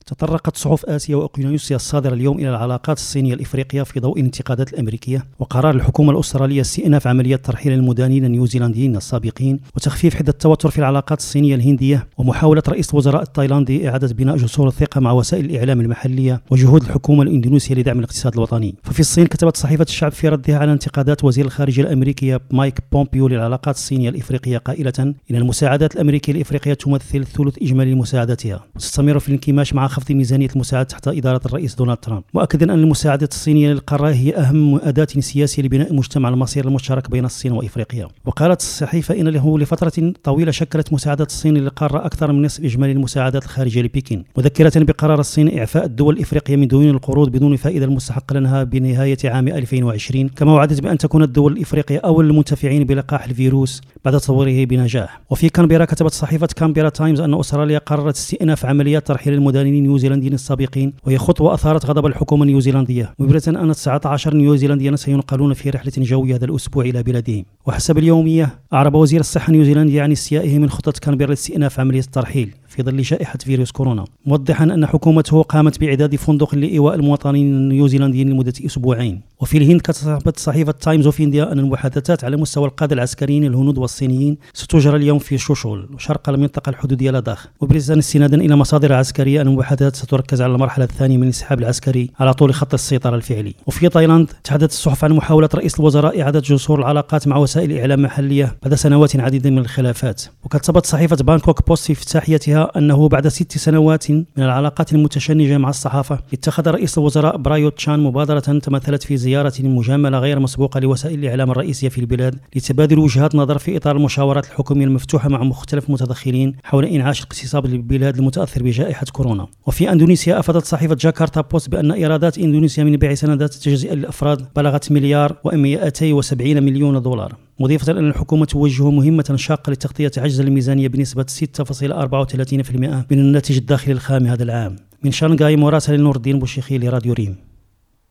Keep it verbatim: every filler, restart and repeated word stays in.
تطرقت صحف آسيا وأوقيانوسيا الصادرة اليوم إلى العلاقات الصينية الإفريقية في ضوء الانتقادات الأمريكية وقرار الحكومة الأسترالية استئناف عملية ترحيل المدنيين النيوزيلنديين السابقين وتخفيف حدة التوتر في العلاقات الصينية الهندية ومحاولة رئيس الوزراء التايلاندي إعادة بناء جسور الثقة مع وسائل الإعلام المحلية وجهود الحكومة الإندونيسية لدعم الاقتصاد الوطني. ففي الصين كتبت صحيفة الشعب في ردها على انتقادات وزير الخارجية الأمريكية مايك بومبيو للعلاقات الصينية الإفريقية قائلة إن المساعدات الأمريكية الإفريقية تمثل ثلث إجمالي مساعداتها وتستمر في الانكماش مع خفض ميزانية المساعدة تحت إدارة الرئيس دونالد ترامب، مؤكدا أن المساعدة الصينية للقارة هي أهم أداة سياسية لبناء مجتمع المصير المشترك بين الصين وإفريقيا. وقالت الصحيفة إن له لفترة طويلة شكلت مساعدة الصين للقارة أكثر من نصف إجمالي المساعدات الخارجية لبكين، مذكرة بقرار الصين إعفاء الدول الإفريقية من ديون القروض بدون فائدة المستحق لها بنهاية عام ألفين وعشرين، كما وعدت بأن تكون الدول الإفريقية أول المنتفعين بلقاح الفيروس بعد تطويره بنجاح. وفي كانبيرا كتبت صحيفة كانبيرا تايمز أن أستراليا قررت استئناف عمليات ترحيل المدنيين النيوزيلنديين السابقين، وهي خطوة أثارت غضب الحكومة النيوزيلندية، مبررة أن تسعة عشر نيوزيلنديا سينقلون في رحلة جوية هذا الأسبوع إلى بلادهم. وحسب اليومية أعرب وزير الصحة النيوزيلندي عن استيائه من خطة كانبيرا لاستئناف عملية الترحيل في ظل جائحة فيروس كورونا، موضحا أن حكومته قامت بإعداد فندق لإيواء المواطنين النيوزيلنديين لمدة أسبوعين. وفي الهند كتبت صحيفة تايمز اوف انديا أن المحادثات على مستوى القادة العسكريين الهنود والصينيين ستجرى اليوم في شوشول شرق المنطقة الحدودية لداخ، مبرزا استنادا إلى مصادر عسكرية أن المحادثات ستركز على المرحلة الثانية من الانسحاب العسكري على طول خط السيطرة الفعلي. وفي تايلاند تحدثت الصحف عن محاولة رئيس الوزراء إعادة جسور العلاقات مع وسائل الإعلام المحلية بعد سنوات عديدة من الخلافات. وكتبت صحيفة بانكوك بوست في افتتاحيتها أنه بعد ست سنوات من العلاقات المتشنجة مع الصحافة اتخذ رئيس الوزراء برايوت تشان مبادرة تمثلت في زيارة مجاملة غير مسبوقة لوسائل الإعلام الرئيسية في البلاد لتبادل وجهات نظر في إطار المشاورات الحكومية المفتوحة مع مختلف المتدخلين حول إنعاش الاقتصاد للبلاد المتأثر بجائحة كورونا. وفي أندونيسيا أفادت صحيفة جاكرتا بوست بأن إيرادات إندونيسيا من بيع سندات التجزئة للأفراد بلغت مليار ومئتين وسبعين مليون دولار، مضيفة أن الحكومة توجه مهمة شاقة لتغطية عجز الميزانية بنسبة ستة فاصلة أربعة وثلاثين بالمئة من الناتج الداخلي الخام هذا العام. من شانغهاي مراسل نور الدين بوشيخي لراديو ريم.